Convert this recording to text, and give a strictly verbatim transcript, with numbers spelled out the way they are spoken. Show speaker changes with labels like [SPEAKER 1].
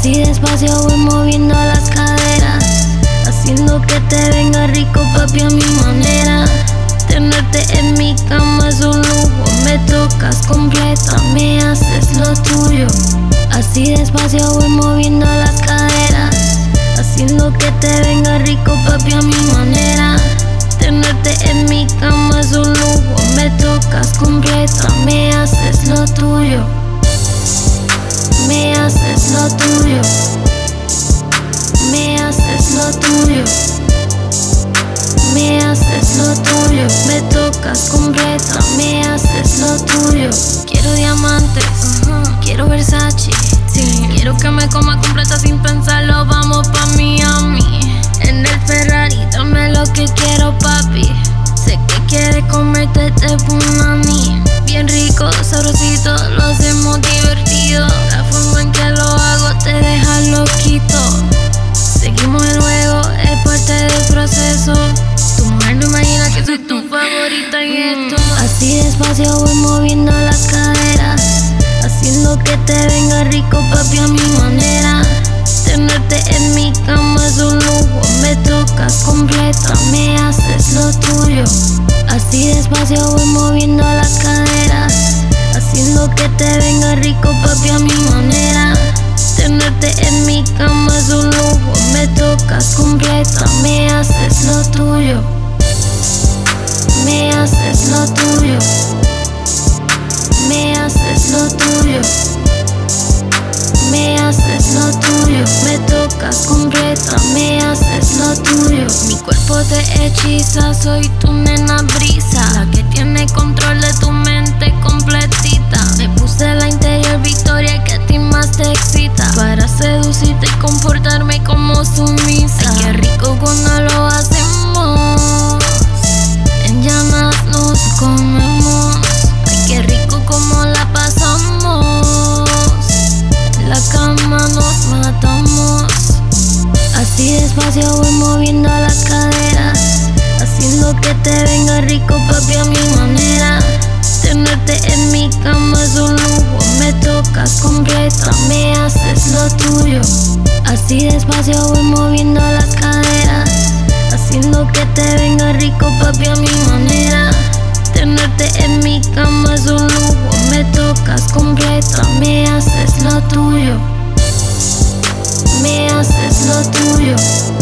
[SPEAKER 1] Así despacio voy moviendo las caderas, haciendo que te venga rico, papi, a mi manera. Tenerte en mi cama es un lujo, me tocas completa, me haces lo tuyo. Así despacio voy moviendo las caderas, haciendo que te venga rico, papi, a mi manera. Tenerte en mi cama es un lujo, me tocas completa, me haces lo tuyo. Me haces lo tuyo. Me haces lo tuyo. Me haces lo tuyo. Me tocas completa, me haces lo tuyo. Quiero diamantes, uh-huh. Quiero Versace, sí. Quiero que me coma completa sin pensarlo, vamos pa' Miami. En el Ferrari, dame lo que quiero, papi. Sé que quieres comerte este punani. Bien rico, sabrosito, lo hacemos divertido. La forma en que lo hago te deja loquito. Seguimos el juego, es parte del proceso. Tu mujer no imagina que soy tu favorita y esto. Así despacio voy moviendo las caderas, haciendo que te venga rico, papi, a mi manera. Tenerte en mi cama es un lujo, me tocas completa, me haces lo tuyo. Así despacio voy moviendo las caderas, haciendo que te venga rico, papi, a mi manera. Tenerte en mi cama es un lujo, me tocas completa, me haces lo tuyo. Me haces lo tuyo. Me haces lo tuyo. Me haces lo tuyo, me tocas completa, me haces lo tuyo. Mi cuerpo te hechiza, soy tu nena brisa, la que tiene control de tu mente completita. Me puse la interior Victoria que a ti más te excita, para seducirte y comportarme como sumisa. Ay, qué rico cuando lo hacemos, en llamas nos comemos. Ay, qué rico como la pasamos, la cama nos matamos. Así despacio voy moviendo las caderas, haciendo que te venga rico, papi, a mi manera. Tenerte en mi cama es un lujo, me tocas completa, me haces lo tuyo. Así despacio voy moviendo las caderas, haciendo que te venga rico, papi, a mi manera. Tenerte en mi cama es un lujo, me tocas completa, me haces lo tuyo. Me haces lo tuyo.